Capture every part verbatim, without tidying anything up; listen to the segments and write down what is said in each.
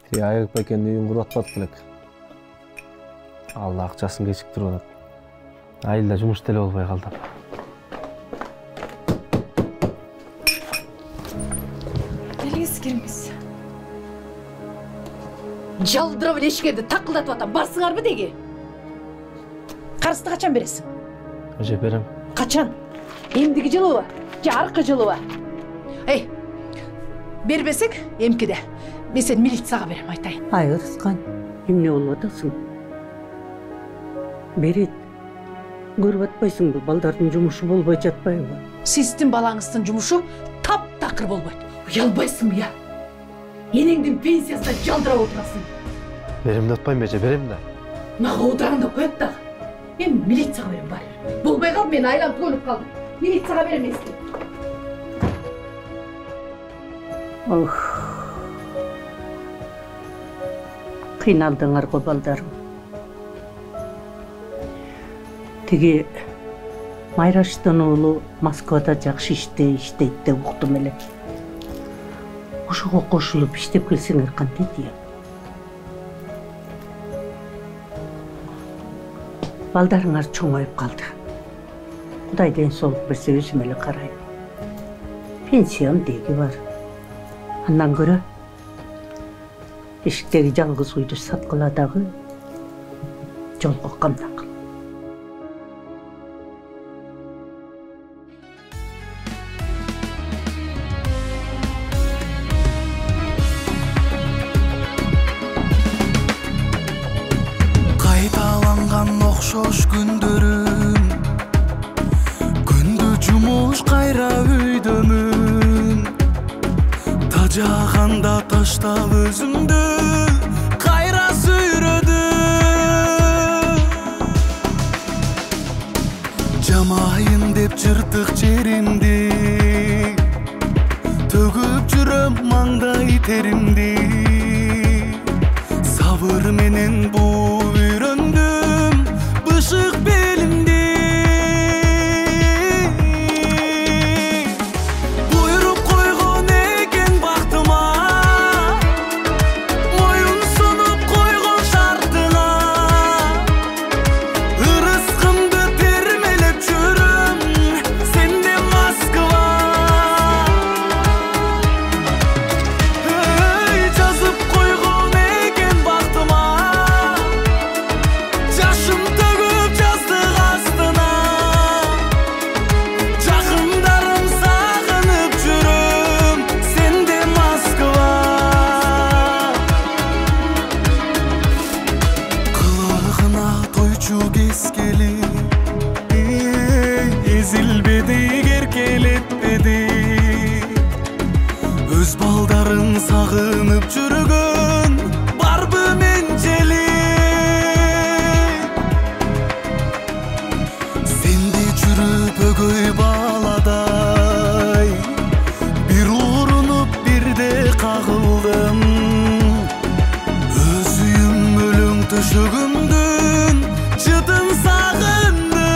Тиги Айгып экен үйүн куруп атпадык белек. Алла акчасын кечиктирип атат. Айылда жумуш деле болбой калды. Келиңиз, келиңиз. Жалдырап эле эшиктерди такылдатып атам. Барсыңарбы деги? Карызды качан бересиң? Эже берем. Качан? Эмдиги жылыбы? Же аркы жылыбы? Эй, бербесек эмкиде. Мен сени милицияга берем, айтайын. Ай, Ырыскан, эмне болуп атасың? Берет, көрүп атпайсыңбы, балдардын жумушу болбой жатпайбы? Сиздин балаңыздын жумушу таптакыр болбойт. Уялбайсыңбы я? Энеңдин пенсиясына жалдырап отурасың. Берем деп атпайм эже, берем да. Мага удараңда коет дагы. Мен милицияга берем, бар. Болбой калды, мен айланып көлүп калдым. Милицияга берем эсти. Ох. Кыйналдыңар го балдарым. Тиги Майраштын уулу Москвада жакшы иште иштейт деп уктум эле. Ошого кошулуп иштеп келсеңер кантип дейм. Балдарыңар чоңоюп калды. Кудай ден соолук берсе өзүм эле карайм. Пенсиям деги бар. Андан көрө эшиктеги жалгыз үйдү саткыла дагы жолго камдак. Кайталанган окшош күндөрүм, күндү жумуш кайра үйдөмүн. Тажаганда таштап өзүмдү кайра сүйрөдүм. Жамайын деп жыртык жеримди, төгүп жүрөм маңдай теримди. Сабыр менен бууп үйрөндүм бышык белимди. Өз балдарын сагынып жүргөн барбы менчели. Сенди жүрүп өгөй баладай, бир урунуп бирде кагылдым. Өз үйүм өлөң төшөгүмдүн чытын сагындым.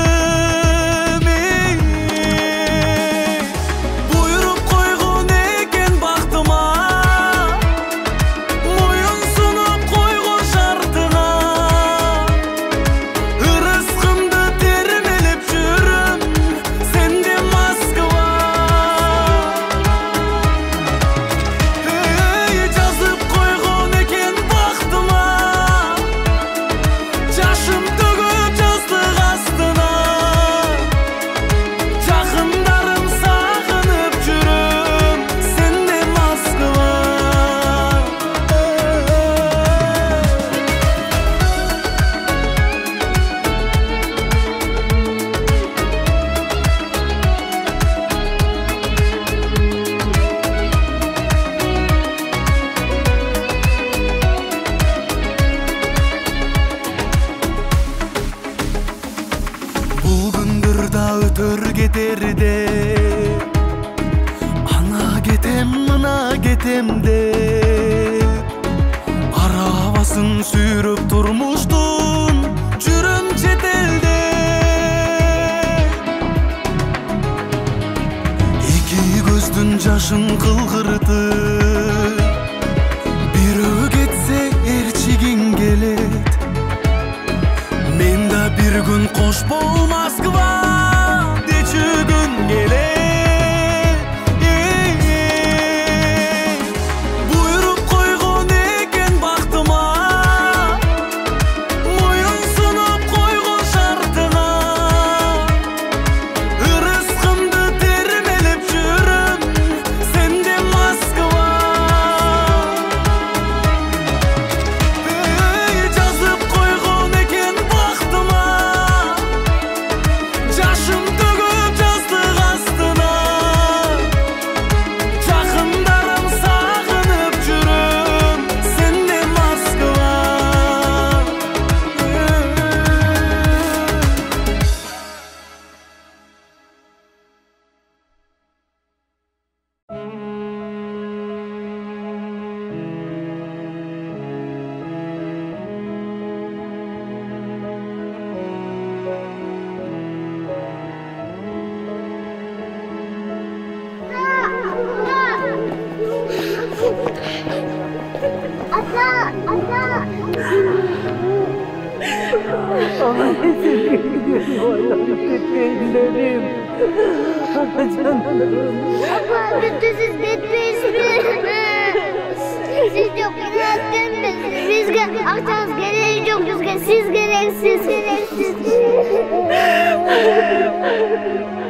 Ана кетем, мына кетем деп арабасын сүйрөп турмуштун жүрөм четелде. Эки көздүн жашын кылгыртып бирөө кетсе Koş bol Moskva dечи күн келет. Буйруп койгон экен бактыма, моюн сунуп койгон шартыңа. Ырыскымды термелеп жүрүм сенде Москва. Жазып койгон экен бактыма, жашым төгүп жастык астына. Жакындарым сагынып жүрүм сенде Москва. Abla siz bitmiş mi? Siz çok inandınız. Bizge akşam gereği yok. Bizge siz gereksiz. Gereksiz.